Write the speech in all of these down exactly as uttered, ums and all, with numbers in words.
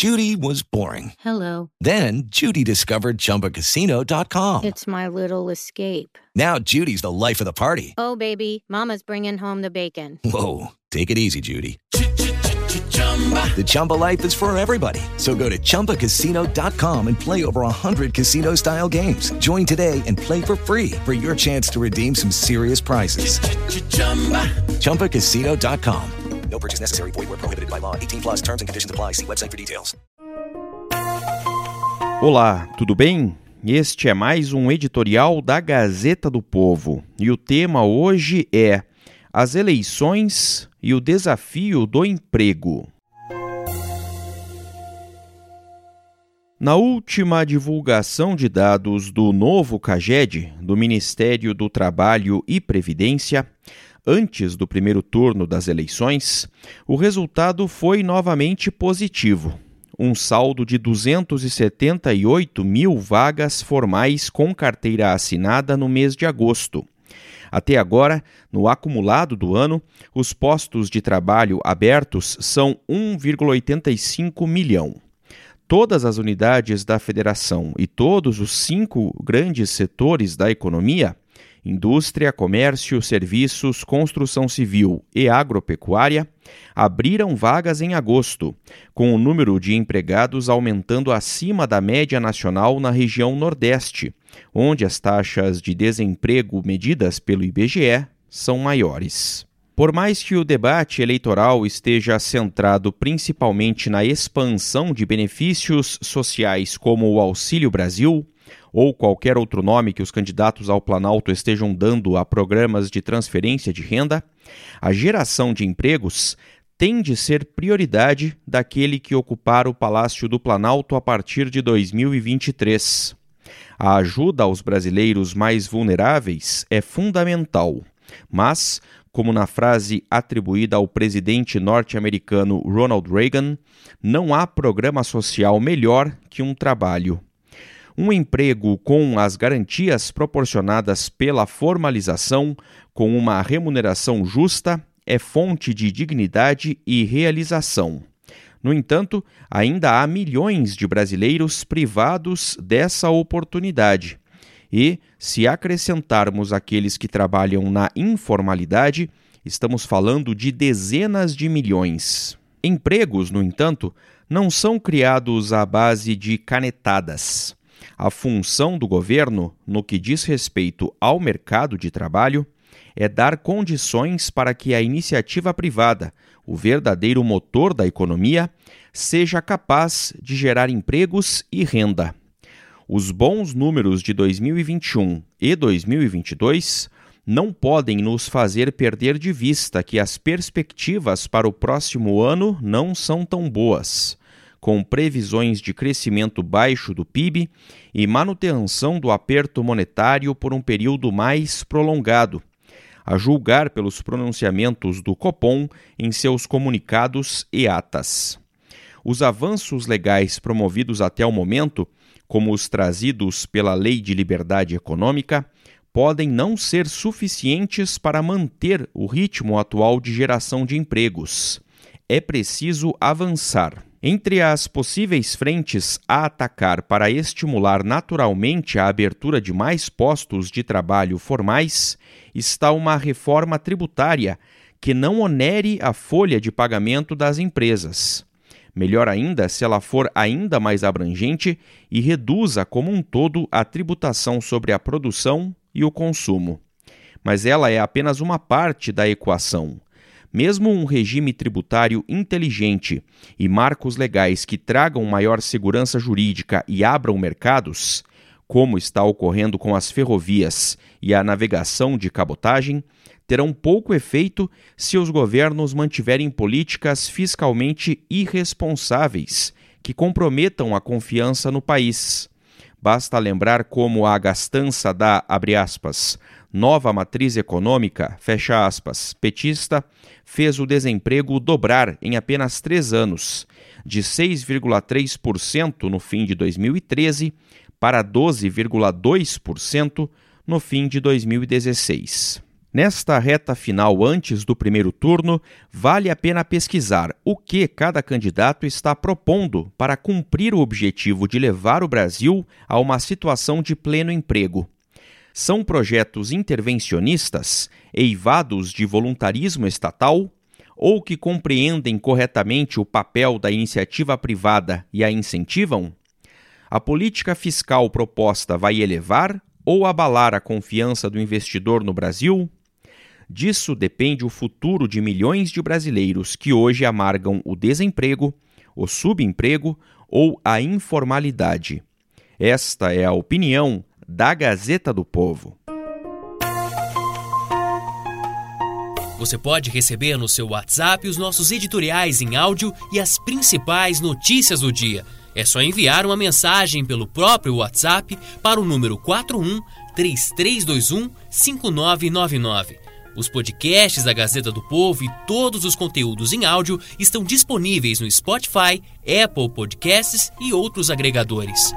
Judy was boring. Hello. Then Judy discovered Chumba Casino dot com. It's my little escape. Now Judy's the life of the party. Oh, baby, mama's bringing home the bacon. Whoa, take it easy, Judy. The Chumba life is for everybody. So go to Chumba Casino dot com and play over one hundred casino-style games. Join today and play for free for your chance to redeem some serious prizes. Chumba Casino dot com. No purchase necessary. Void where prohibited by law. eighteen plus terms and conditions apply. See website for details. Olá, tudo bem? Este é mais um editorial da Gazeta do Povo. E o tema hoje é as eleições e o desafio do emprego. Na última divulgação de dados do novo CAGED, do Ministério do Trabalho e Previdência, antes do primeiro turno das eleições, o resultado foi novamente positivo. Um saldo de duzentos e setenta e oito mil vagas formais com carteira assinada no mês de agosto. Até agora, no acumulado do ano, os postos de trabalho abertos são um vírgula oitenta e cinco milhão. Todas as unidades da federação e todos os cinco grandes setores da economia, indústria, comércio, serviços, construção civil e agropecuária, abriram vagas em agosto, com o número de empregados aumentando acima da média nacional na região Nordeste, onde as taxas de desemprego medidas pelo I B G E são maiores. Por mais que o debate eleitoral esteja centrado principalmente na expansão de benefícios sociais como o Auxílio Brasil, ou qualquer outro nome que os candidatos ao Planalto estejam dando a programas de transferência de renda, a geração de empregos tem de ser prioridade daquele que ocupar o Palácio do Planalto a partir de dois mil e vinte e três. A ajuda aos brasileiros mais vulneráveis é fundamental, mas, como na frase atribuída ao presidente norte-americano Ronald Reagan, não há programa social melhor que um trabalho. Um emprego com as garantias proporcionadas pela formalização, com uma remuneração justa, é fonte de dignidade e realização. No entanto, ainda há milhões de brasileiros privados dessa oportunidade. E, se acrescentarmos aqueles que trabalham na informalidade, estamos falando de dezenas de milhões. Empregos, no entanto, não são criados à base de canetadas. A função do governo, no que diz respeito ao mercado de trabalho, é dar condições para que a iniciativa privada, o verdadeiro motor da economia, seja capaz de gerar empregos e renda. Os bons números de dois mil e vinte e um e dois mil e vinte e dois não podem nos fazer perder de vista que as perspectivas para o próximo ano não são tão boas, com previsões de crescimento baixo do P I B e manutenção do aperto monetário por um período mais prolongado, a julgar pelos pronunciamentos do Copom em seus comunicados e atas. Os avanços legais promovidos até o momento, como os trazidos pela Lei de Liberdade Econômica, podem não ser suficientes para manter o ritmo atual de geração de empregos. É preciso avançar. Entre as possíveis frentes a atacar para estimular naturalmente a abertura de mais postos de trabalho formais, está uma reforma tributária que não onere a folha de pagamento das empresas. Melhor ainda se ela for ainda mais abrangente e reduza como um todo a tributação sobre a produção e o consumo. Mas ela é apenas uma parte da equação. Mesmo um regime tributário inteligente e marcos legais que tragam maior segurança jurídica e abram mercados, como está ocorrendo com as ferrovias e a navegação de cabotagem, terão pouco efeito se os governos mantiverem políticas fiscalmente irresponsáveis que comprometam a confiança no país. Basta lembrar como a gastança da, abre aspas, nova matriz econômica, fecha aspas, petista, fez o desemprego dobrar em apenas três anos, de seis vírgula três por cento no fim de dois mil e treze para doze vírgula dois por cento no fim de dois mil e dezesseis. Nesta reta final antes do primeiro turno, vale a pena pesquisar o que cada candidato está propondo para cumprir o objetivo de levar o Brasil a uma situação de pleno emprego. São projetos intervencionistas, eivados de voluntarismo estatal, ou que compreendem corretamente o papel da iniciativa privada e a incentivam? A política fiscal proposta vai elevar ou abalar a confiança do investidor no Brasil? Disso depende o futuro de milhões de brasileiros que hoje amargam o desemprego, o subemprego ou a informalidade. Esta é a opinião da Gazeta do Povo. Você pode receber no seu WhatsApp os nossos editoriais em áudio e as principais notícias do dia. É só enviar uma mensagem pelo próprio WhatsApp para o número quatro um, três três dois um, cinco nove nove nove. Os podcasts da Gazeta do Povo e todos os conteúdos em áudio estão disponíveis no Spotify, Apple Podcasts e outros agregadores.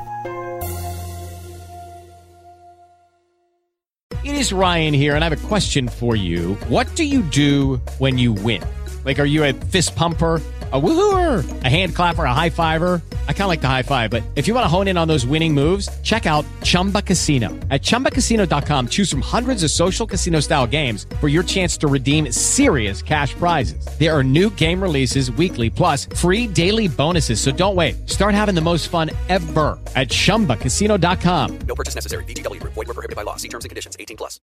It is Ryan here, and I have a question for you. What do you do when you win? Like, are you a fist pumper, a woohooer, a hand clapper, a high fiver? I kind of like the high five, but if you want to hone in on those winning moves, check out Chumba Casino. At chumba casino dot com, choose from hundreds of social casino-style games for your chance to redeem serious cash prizes. There are new game releases weekly, plus free daily bonuses, so don't wait. Start having the most fun ever at chumba casino dot com. No purchase necessary. V G W. Void where prohibited by law. See terms and conditions. eighteen plus.